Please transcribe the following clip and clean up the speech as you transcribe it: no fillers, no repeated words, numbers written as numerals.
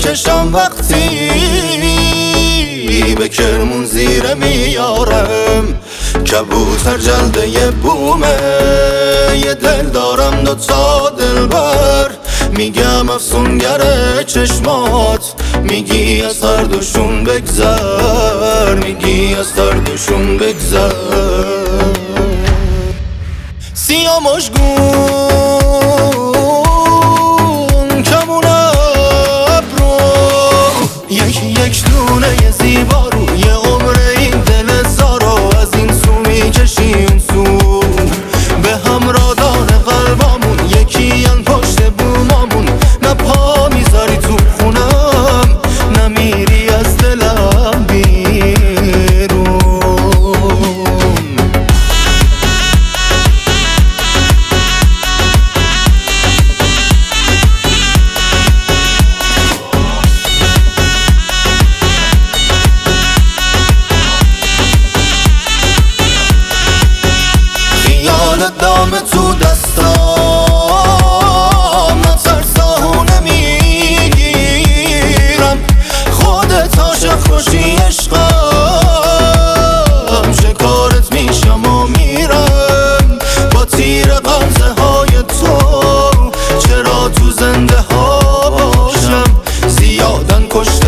چشم وقتی به کرمون زیره میارم. کبوتر جلده یه بومه، یه دل دارم دوتا دلبر. میگم افسونگره چشمات، میگی از هر دوشون بگذر، میگی از هر دوشون بگذر. سیاه مشگون کمون ابرو، یک دونه ی زیبا رو، یه عمره این دل زارو. از این سو میکشی اون سو، به همرادان قلبامون یکیان پشت بومامون. نه پا میذاری تو خونم، نمیری از دلم بیرون. دام تو دستام، نترساهو نمیگیرم. خودت عاشق خوشی عشقم، شکارت میشم و میرم. با تیر غمزه های تو چرا تو زنده ها باشم؟ زیادن کشته